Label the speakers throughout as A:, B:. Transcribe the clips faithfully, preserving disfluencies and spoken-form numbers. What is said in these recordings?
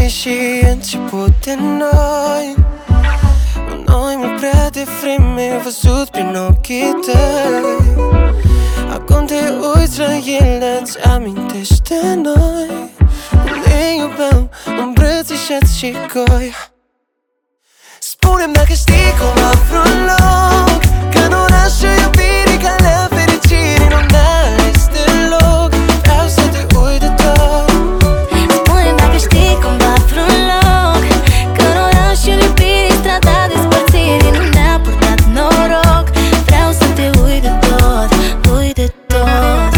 A: fine și început de noi. Noi mult prea devreme văzut prin ochii tăi. Acum te uiți la ele, îți amintești de noi. Ne iubeam îmbrățișați și coi. Spune-mi dacă știi cum a vrut loc, că în orașul iubirii calea fericirii nu ne-a ales deloc. Vreau să te uit de tot.
B: Spune-mi dacă știi cum a vrut loc, că în orașul iubirii strada despărțirii nu ne-a purtat noroc. Vreau să te uit de tot, uit de tot.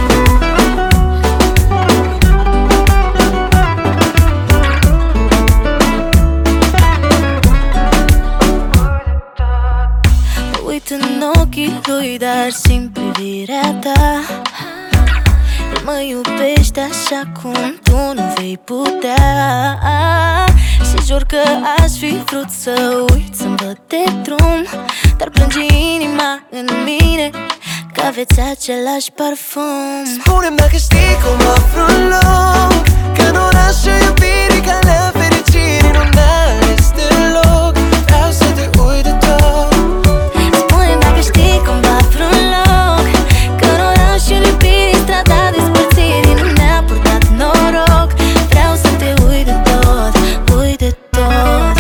B: Uit în ochii lui, dar simt privirea ta. El mă iubește așa cum tu nu vei putea. Și jur că aș fi vrut să uit, să-mi văd de drum, dar plânge inima în mine că aveți același parfum.
A: Spune-mi dacă știi cum a vrut loc, că în orașul iubirii calea fericirii nu ne-a ales deloc. Vreau să te uit de tot.
B: Spune-mi dacă știi cum a vrut loc, că în orașul iubirii strada despărțirii nu ne-a purtat noroc. Vreau să te uit de tot, uit de tot.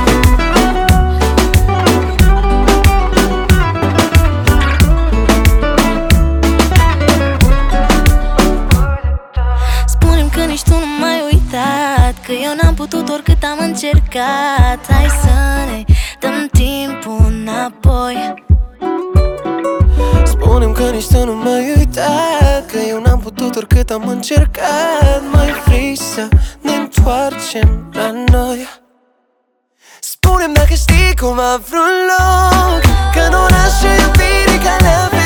B: Spune-mi că nici tu nu m-ai uitat, că eu n-am putut oricât am încercat. Hai să ne dăm timpul înapoi.
A: Spune-mi că nici tu nu m-ai uitat, că eu n-am putut oricât am încercat. Mai vrei să ne întoarcem la noi? Spune-mi dacă știi cum a vrut loc, că în orașul iubirii calea